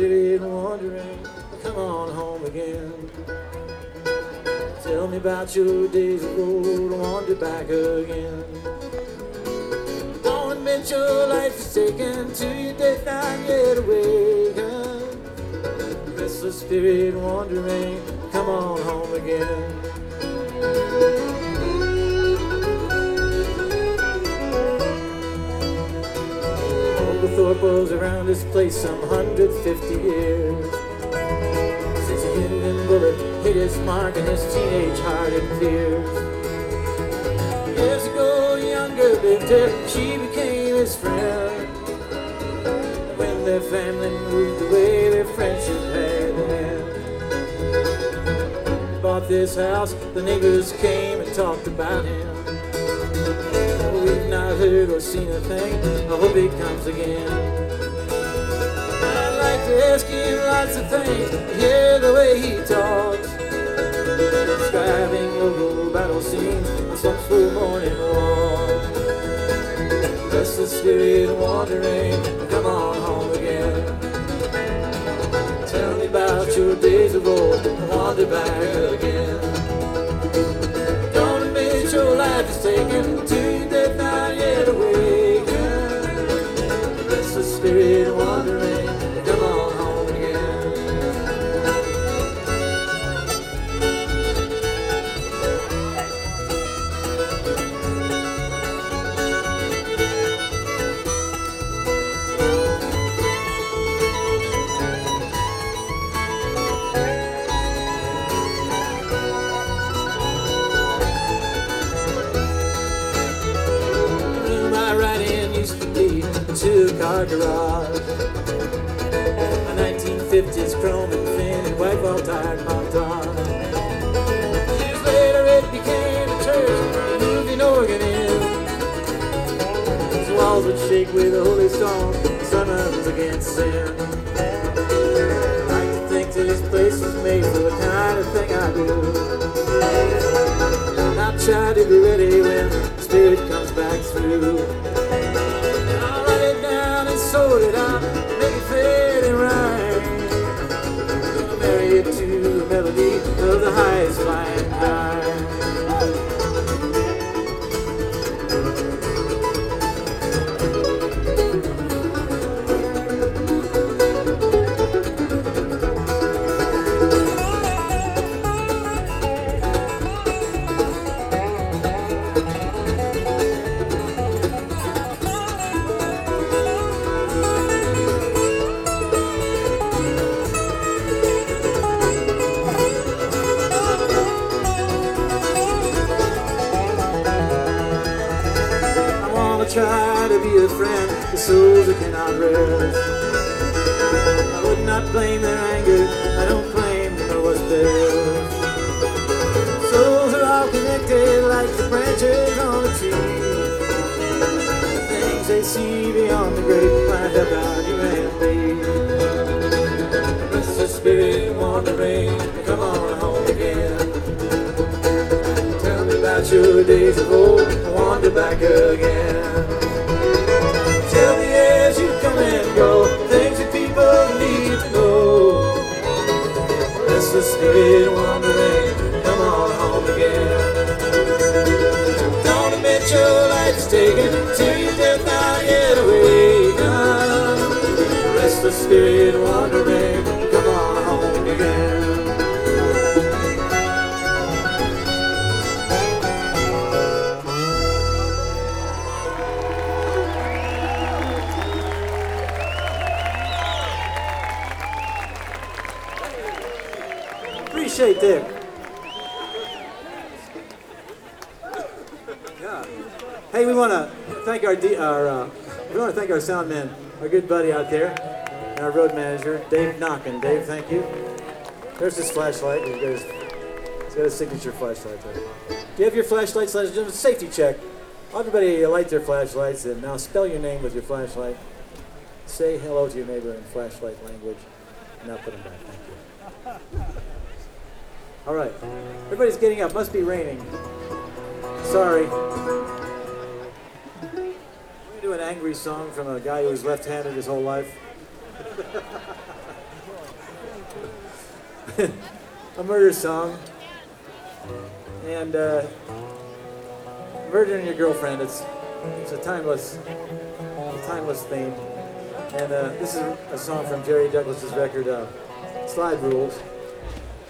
spirit wandering, come on home again. Tell me about your days of old, wander back again. Don't admit your life is taken to your death, not yet awakened. Restless spirit wandering, come on home again. Oglethorpe was around this place some 150 years. Since a Union bullet hit his mark and his teenage heart in tears. Years ago, a young girl lived here, she became his friend. When their family moved away, their friendship had to end. Bought this house, the neighbors came and talked about him. We've not heard or seen a thing, I hope he comes again. I'd like to ask him lots of things, hear the way he talks, describing local battle scenes on some slow morning walk. Restless spirit wandering, come on home again. Tell me about your days of old, wander back again. Don't admit your life is taken to your death, not yet awakened. Restless spirit wandering, come on home again. Two-car garage, a 1950s chrome and fin and white wall-tired Montage. Years later it became a church, moving organ in. Its walls would shake with a holy song, sermons against sin. I like to think that this place was made for the kind of thing I do. And I try to be ready when the spirit comes back through. Sort it out, make it fit and right. Gonna marry it to the melody of the highest flying high. Try to be a friend to souls that cannot rest. I would not blame their anger, I don't claim to know what's best. Souls are all connected like the branches on a tree. The things they see beyond the grave might help out you and me. Restless spirit wandering, come on home again. Tell me about your days of old, wander back again. Tell me as you come and go, things that people need to know. Restless spirit wandering, come on home again. Don't admit your life's taken to your death, not yet awakened. Restless spirit wandering, come on home again. Appreciate that. Yeah. Hey, we want to thank our sound man, our good buddy out there, and our road manager, Dave Knockin. Dave, thank you. There's his flashlight. He's got a signature flashlight there. Do you have your flashlights, ladies and gentlemen? Safety check. Everybody light their flashlights, and now spell your name with your flashlight. Say hello to your neighbor in flashlight language. Now put them back. Thank you. All right. Everybody's getting up. Must be raining. Sorry. Let me do an angry song from a guy who was left-handed his whole life. a murder song. And murdering your girlfriend, it's a timeless theme. And this is a song from Jerry Douglas's record, Slide Rules.